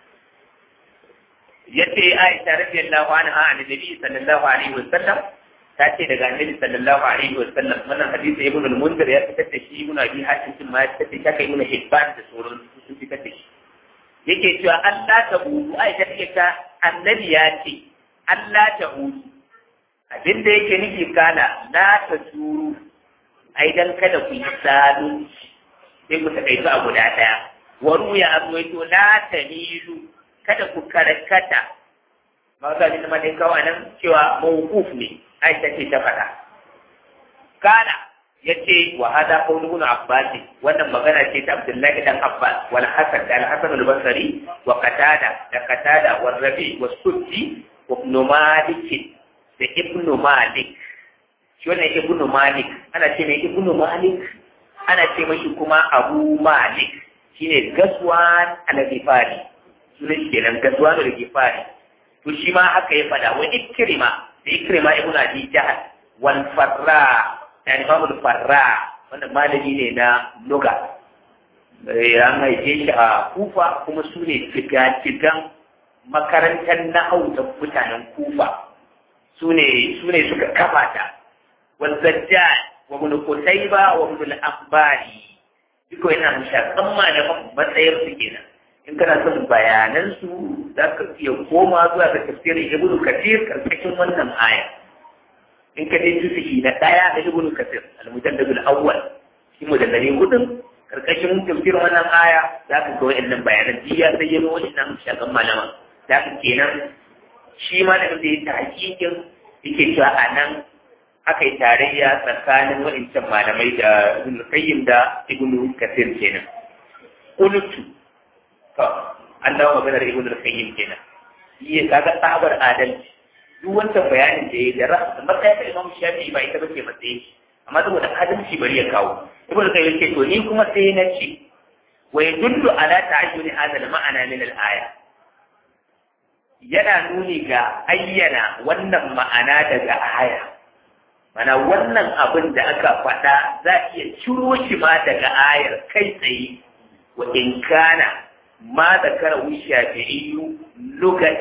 yace Aisha radiyallahu anha an Nabi sallallahu alaihi wasallam ta ce daga annabi sallallahu alaihi wa sallam wannan hadisi ibn al-mundir ya fitar da shi ibn abi hatim ma ya fitar da shi kai ibn hibban da sauran sun fitar da shi yake cewa Allah ta hudu ai da take ta annabi ya ce Allah ta hudu abinda yake nufi kana la ta suru ai dan kada ku yi zalunci sai ku takaitu a guda daya waru ya arwaito la ta nilu kada ku karkata ma ga ni ma dai kawai nan cewa mawquf ne Aisha ce ta faɗa. Kana yace wa hada qawlu ibn Abbas wannan magana ce ta Abdullahi dan Abbas wal Hasan da al-Hasan al-Basri wa Qatada wa Rabi wa Suddi wa Ibn Malik da Ibn Malik. Shi wannan Ibn Malik ana ce mai Ibn Malik ana ce mashi kuma Abu Malik shine Gaswan al-Ghifari. Sunan shi kenan Gaswan al-Ghifari. To shi ma haka ya faɗa wa Ikrima Ikrima ibn Abi Jahl wal Farra yani Imam al-Farra wanda malami ne na lugha an haife shi a Kufa kuma su ne figan makarantar nahwu da mutanen Kufa su ne suka kafa ta wal Zajjaj wa ibn Qutayba wa ibn al-Akhbari duka yana mushakan malaman matsayar su kenan in kana son bayanan su za ka iya koma zuwa ga tafsirin Ibn Kathir karkashin wannan aya in ka je juz'i na 1 da Ibn Kathir al-mujallad al-awwal shi mujallali hudun karkashin tafsirin wannan aya za ka ga wayannan bayanan jiya sai yayin wannan shagan malama za ka kenan shi malamin da ya ta hakikin yake cewa anan aka yi tarayya tsakanin wayancan malamai da Ibn Qayyim da Ibn Kathir kenan qultu an dawo maganar ibn al-qayyim kenan shi kaga tsabar adalci duk wancan bayanin da yayi da matsayin da Imam Shafi'i ba ita bace matsayin shi amma saboda adalci bari ya kawo ibn al-qayyim ce to ni kuma sai na ce wa yadullu ala ta'ayyuni hadha al-ma'ana min al-aya yana nuni ga ayyana wannan ma'ana daga aya mana wannan abin da aka faɗa za a iya ciro shi ma daga ayar kai tsaye wa in kana ما ذكره الشافعي لغة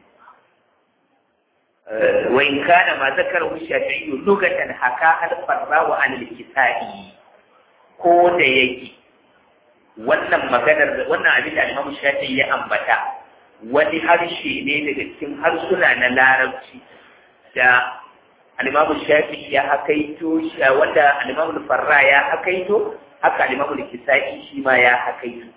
وإن كان ما ذكره الشافعي لغة حكاها الفراء عن الكسائي كون يجي wannan maganar wannan abin da Imam Shafi'i ya ambata wani harshe ne daga cikin harsuna na Larabci da Imam Shafi'i ya hakaito wanda Imam Farra ya hakaito haka Imam Kisai shi ma ya hakaito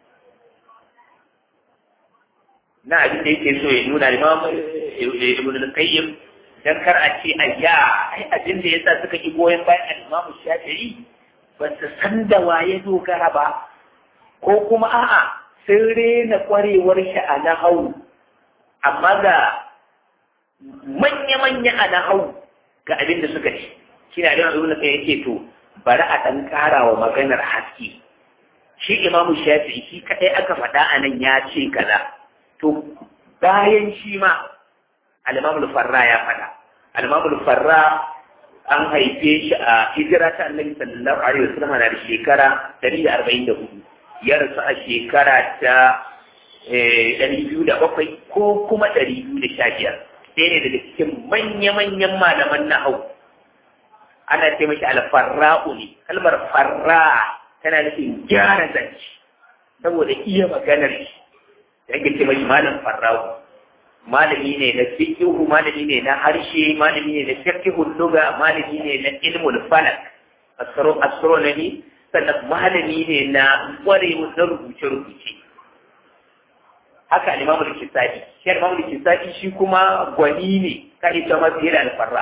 na abin da yake so ya nuna Imam Ibn al-Qayyim dan kar a ce ayya ai abin da yasa suka ki goyen bayan Imam Shafi'i ba su san da waye dogara ba ko kuma a'a sun rena kwarewar shi a nahau amma ga manya-manya a nahau ga abin da suka ci shi na da Ibn al-Qayyim yake to bari a dan kara wa maganar haske shi Imam Shafi'i shi kadai aka faɗa a nan ya ce kaza to bayan shi ma al-Imam al-Farra ya faɗa al-Imam al-Farra an haife shi a hijira ta Annabi sallallahu alaihi wasallam na da shekara 144 ya rasu a shekara ta 207 ko kuma 215 sai ne daga cikin manya-manyan malaman nahau ana ce mashi al-Farra'u ne kalmar farra tana nufin gyara zance saboda iya maganar shi yake ce mai malam farrawo malami ne na fiqhu malami ne na harshe malami ne na fiqhu lugha malami ne na ilmul falak astronomy sannan malami ne na kwarewa na rubuce haka Imam al-Kisai shi Imam al-Kisai shi kuma gwani ne kai ta mafi da al-Farra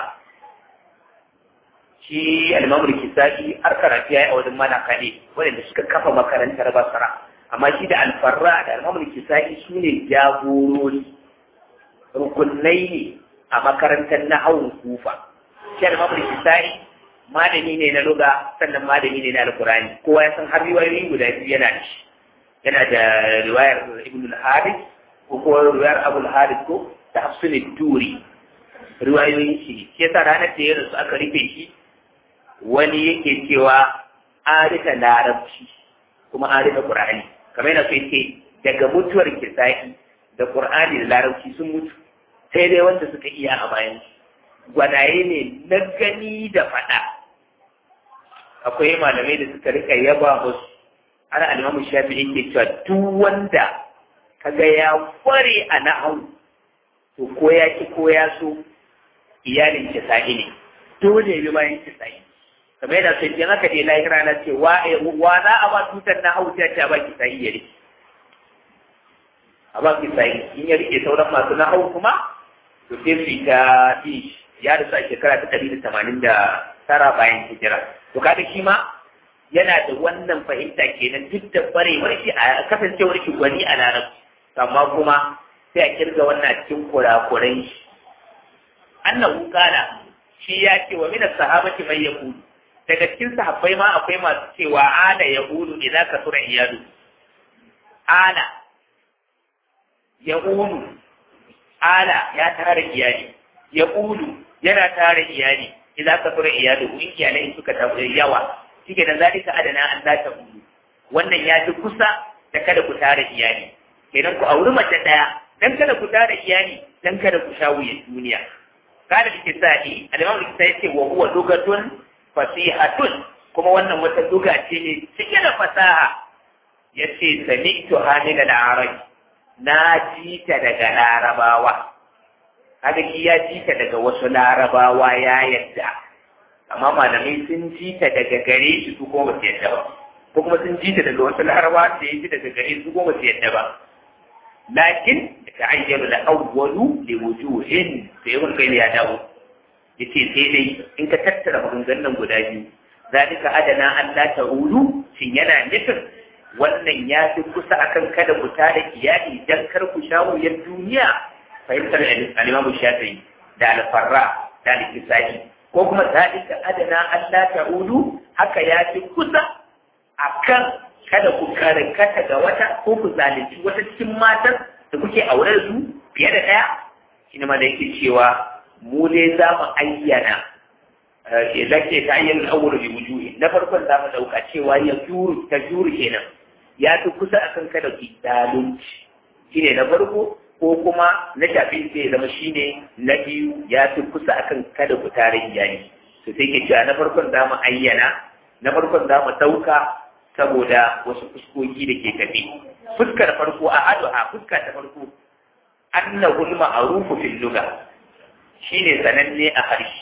shi Imam al-Kisai har karatu yayi a wajen malaka ne wanda suka kafa makarantar Basra amma shi da al-Farra da Imam al-Kisai su ne jagorori rukunai ne a makarantar nahawun Kufa shi Imam al-Kisai malami ne na lugha sannan malami ne na al-Qur'ani kowa ya san har riwayoyi guda biyu yana da shi yana da riwayar Ibn al-Harith ko riwayar Abu al-Harith ko da Hafsun al-Duri riwayoyin shi yasa ranar da ya rasu aka rufe shi wani yake cewa an rika larabci kuma an rika Qur'ani kamar yana so yake daga mutuwar Kisai da Qur'ani da larabci sun mutu sai dai wanda suka iya a bayan gwanaye ne na gani da faɗa. Akwai malamai da suka rika yaba musu, ana alimamu shafi yake cewa duk wanda kaga ya kware a na'au, to ko ya ki ko ya so iyalin kisa'i ne, dole ya bi bayan kisa'i. Kamar yadda sai in aka je lahira na ce wa za a ba tutar na'au ta ce a ba kisa'i ya rike. A ba kisa'i in ya rike sauran masu na'au kuma, to sai su ta fi ya rasu a shekara ta 189 bayan hijira. To kaga shi ma yana da wannan fahimta kenan duk da barewar shi a kasancewar shi gwani a larabci, amma kuma sai a kirga wannan cikin kurakuran shi. Annahu kana shi ya ce wa min sahabati mai yaqulu, daga cikin sahabbai ma akwai masu cewa ana yaqulu idan ka sura iyadu. Ana yaqulu, ana ya tare iyali, yaqulu yana tare iyali. Idan ka fura iyali in iyalai suka tafi yawa shike da zalika adana an za ta gudu, wannan ya fi kusa da kada ku tara iyali, kenan ku auri mace daya dan kada ku tara iyali, dan kada ku sha wuyan duniya. Kada da kisa'i al-imam al-kisa'i ce wa huwa lugatun fasihatun, kuma wannan wata luga ce ne cike da fasaha. Yace sami'tu hamil al-arab, na ji ta daga larabawa. Kaga shi ya ji ta daga wasu larabawa ya yadda, amma malamai sun ji ta daga gare shi su kuma ba su yadda ba, ko kuma sun ji ta daga wasu larabawa da ya ji daga gare su kuma ba su yadda ba. Lakin da ta ayyana da awwalu li wujuhin, sai ibn kai ya dawo yace sai dai in ka tattara maganganun guda biyu, zalika adana an la ta'ulu, shin yana nufin wannan ya fi kusa akan kada ku tare iyali dan kar ku sha wuyan duniya, fahimtar al-Imam Shafi'i da al-Farra da al-Kisa'i, ko kuma zalika adana Allah ta'ulu, haka ya fi kusa akan kada ku karkata ga wata ko ku zalunci wata cikin matan da kuke aure da su fiye da ɗaya. Shi ne ma da yake cewa mu ne za mu ayyana zake ta ayyana al-awwal bi wujuhi, na farkon za mu dauka cewa ya juru ta juru kenan ya fi kusa akan kada ku zalunci, shine na farko, ko kuma na shafi sai zama shine na biyu ya fi kusa akan kada ku tare iyali. To sai ke cewa na farkon za mu ayyana, na farkon za mu dauka saboda wasu fuskoki da ke tafi. Fuskar farko a adu'a, fuska ta farko annahu al-ma'rufu fil lugha, shine sananne a harshe.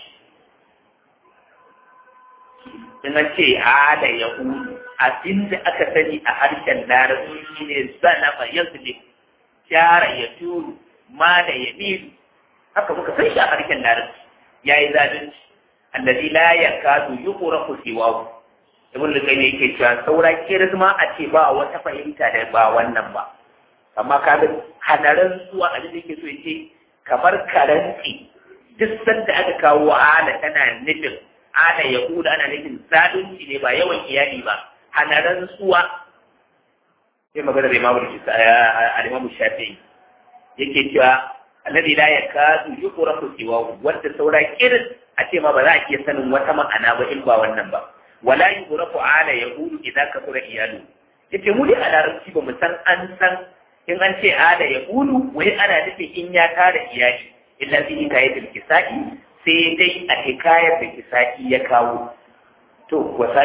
In an ce ada yahudu, abinda aka sani a harshen larabci shine zanaba yazlim, jara ya turu, ma da ya miru, haka muka san shi a harshen larabci. Yayi zalunci allazi la yakadu yuqrafu siwahu. Ibn Luqayn yake cewa saura kirisma a ce ba wata fahimta da ba wannan ba, amma kaga hadarin zuwa a da yake so yace kamar karanci duk sanda aka kawo ala tana nufin ala yahuda ana nufin zalunci ne ba yawan iyali ba, hadarin zuwa sai magana da Imam Shafi'i yake cewa alladhi la yakadu yuqrafu siwahu, wanda saura kiris a ce ma ba za a iya sanin wata ma'ana ba in ba wannan ba. Wala yuqrafu ala yahudu idza kasura iyalu, yace mu dai a larabci ba mu san an san in an ce ala yahudu wai ana nufin in ya tara iyali, illa fi hikayatul kisa'i, sai dai a hikayar da kisa'i ya kawo. To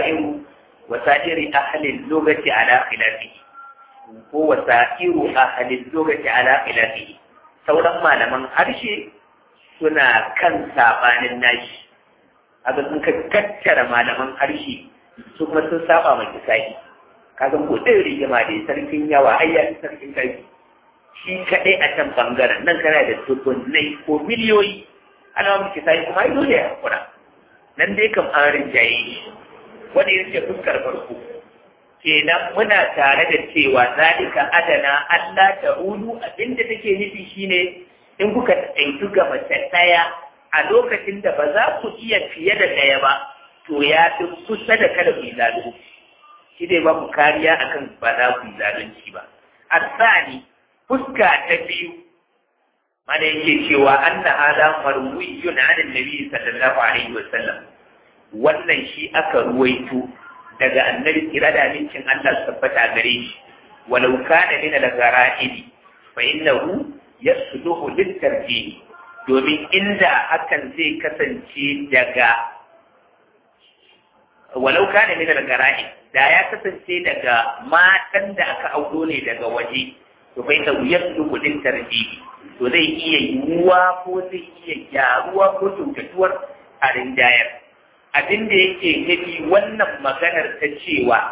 wasa'iri ahli lugati ala khilafihi, ko wasa'iru ahli lugati ala khilafihi, sauran malaman harshe suna kan sabanin nashi. Haka sun ka tattara malaman harshe su kuma sun saba mai kisa'i, kaga ko ɗin rigima da sarkin yawa ai ya sarkin karfi, shi kaɗai a can bangaren nan kana da dubunnai ko miliyoyi, ana wani kisa'i kuma ai dole ya hakura nan dai kam an rinjaye shi. Wani ya ce fuskar farko kenan muna tare da cewa zalika adana Allah ta'ulu, abinda take nufi shine in kuka ɗauki ga mace ɗaya a lokacin da ba za ku iya fiye da ɗaya ba, to ya fi kusa da kada ku yi zalunci, shi dai ba ku kariya akan ba za ku yi zalunci ba. Asani, fuska ta biyu mana yake cewa anna hada marwiyun an annabi sallallahu alaihi wa sallam, wannan shi aka ruwaito daga annabi kira da amincin Allah su tabbata gare shi, walau kana min al-gara'ib fa innahu yasluhu lit-tarjih, domin inda hakan zai kasance daga walau kana min al-gara'i da ya kasance daga matan da aka auro ne daga waje to bai da yadda kudin tarjihi to zai iya yiwuwa ko zai iya gyaruwa ko kyautatuwar a rinjayar abin da yake nufi wannan maganar ta cewa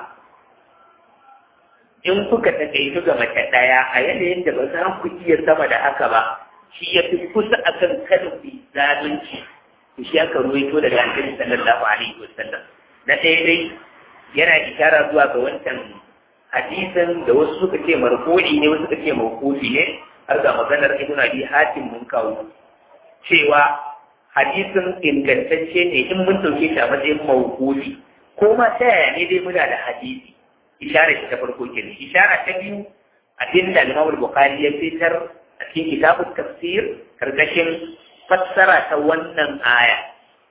in kuka takaitu ga mace ɗaya a yanayin da ba za ku iya sama da haka ba shi ya fi kusa a kan kada ku zalunci to shi aka ruwaito daga annabi sallallahu alaihi wasallam na ɗaya dai yana ishara zuwa ga wancan hadisin da wasu suka ce marfu'i ne wasu suka ce mawqufi ne har ga maganar ibnu abi hatim mun kawo cewa hadisin ingantacce ne in mun dauke shi a matsayin mawqufi ko ma ta yaya ne dai muna da hadisi ishara ta farko kenan ishara ta biyu abinda Imam Bukhari ya fitar a cikin kitabut tafsir karkashin fassara ta wannan aya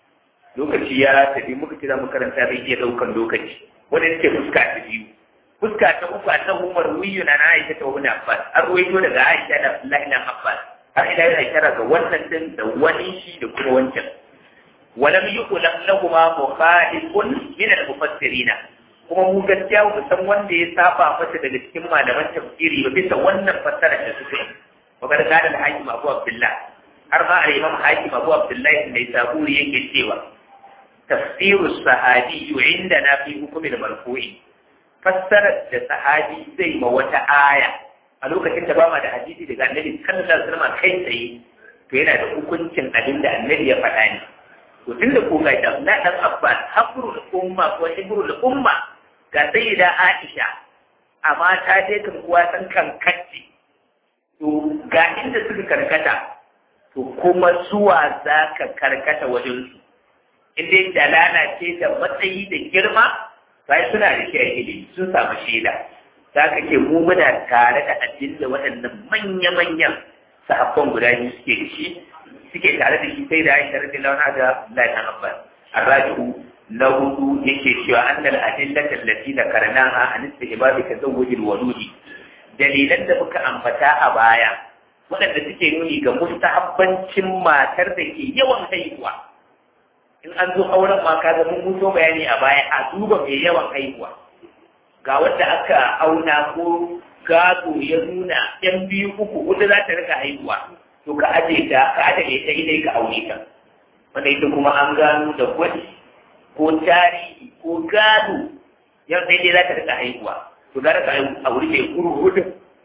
lokaci ya tafi muka kira mu karanta bai iya daukan lokaci wanda yake fuska ta biyu fuska ta uku ta Umar wiyuna na Aisha ta Ibn Abbas an ruwaito daga Aisha da Abdullah ibn Abbas har ila yana kira ga wannan din da wani shi da kuma wancan walam yuqlam lahumu mukhalifun min al-mufassirina kuma mu gaskiya mu san wanda ya saba mata daga cikin malaman tafsiri ba bisa wannan fassara da suke wa kada da al-hakim Abu Abdullah har ma al-Imam Hakim Abu Abdullah ne saburi yake cewa tafsirus sahabi indana fi hukm al-marfu'i fassara da sahabi zai ma wata aya a lokacin da ba ma da hadisi daga Annabi sallallahu alaihi wasallam kai tsaye to yana da hukuncin abin da Annabi ya faɗa ne to tunda ko ga Abdullah dan Abbas habrul umma ko hibrul umma ga sayyida Aisha amma ta je kan kuwa san kan kacce to ga inda suka karkata to kuma zuwa za ka karkata wajen su inda dalala ce da matsayi da girma sai suna da shi a ilimi sun samu shaida za ka ce mu muna tare da addin da waɗannan manya-manyan sahabban guda biyu suke da shi suke tare da shi sai da Aisha radiyallahu anha da Abdullahi ibn Abbas arraju na hudu yake cewa annal adillata allati dhakarnaha an istihbab tazawwuj alwaludi dalilan da muka ambata a baya waɗanda suke nuni ga mustahabbancin matar da ke yawan haihuwa in an zo auren ma kaga mun muso bayani a baya a duba mai yawan haihuwa ga wanda aka auna ko gado ya nuna yan biyu uku wanda za ta rika haihuwa to ka aje ta idai ka aure ta wanda ita kuma an gano da gwaji ko tarihi ko gado yau sai dai za ta rika haihuwa to za ka aure ta guru hudu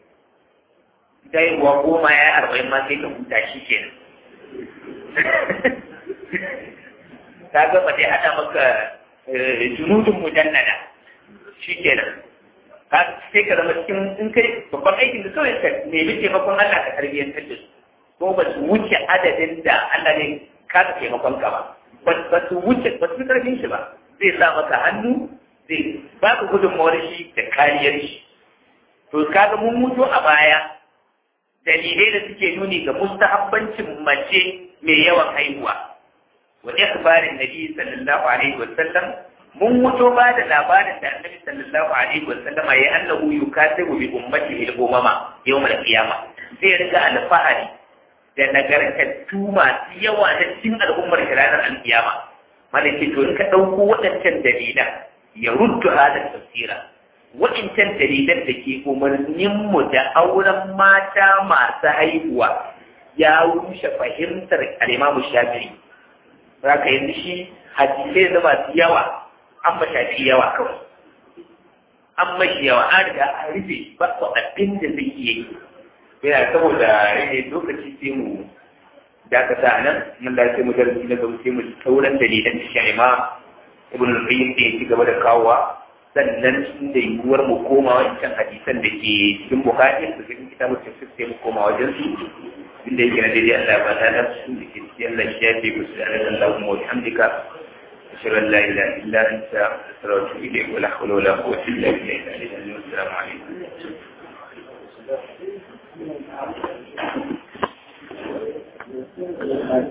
ta haihuwa goma ya 40 ma sai ka huta shi kenan ta gaba dai hada maka junudun mujannada shi kenan ka sai ka zama cikin in kai babban aikin da kawai ka nemi taimakon Allah ka tarbiyyantar da su ko ba su wuce adadin da Allah ne ka taimakon ka ba ba su wuce ba su karfin shi ba zai sa maka hannu zai ba ka gudunmawar shi da kariyar shi to kaga mun mutu a baya dalilai da suke nuni ga mustahabbancin mace mai yawan haihuwa wa ikhbarin nabi sallallahu alaihi wa sallam mun mutu ba da labarin da annabi sallallahu alaihi wa sallam ya annahu yukatibu bi ummatihi al-umama yawm al-qiyamah zai riga alfahari da nagartattu masu yawa na cikin al'ummar ranar al-qiyama malaki to in ka dauko waɗancan dalilan ya ruddu hada tafsira waɗancan dalilan da ke umarninmu da auren mata masu haihuwa ya rushe fahimtar al'imamu shafi'i za ka yanzu shi hadisai da masu yawa an ba shafi yawa kawai an mashi yawa an riga an rufe ba su abin da zai iya yi yana saboda rage lokaci sai mu dakata nan mun da sai mu darasi na gaba sai mu sauran dalilan da shi imam ibn al-qayyim da ya ci gaba da kawowa sannan da yiwuwar mu koma wancan hadisan da ke cikin bukhari da cikin kitabun tafsir sai mu koma wajen su inda yake na daidai Allah ba ta nan su da ke cikin Allah shi ya fi musu da Allahumma wa bihamdika ashhadu an la ilaha illa anta astaghfiruka wa atubu ilayk wa la hawla wa la quwwata illa billah assalamu alaikum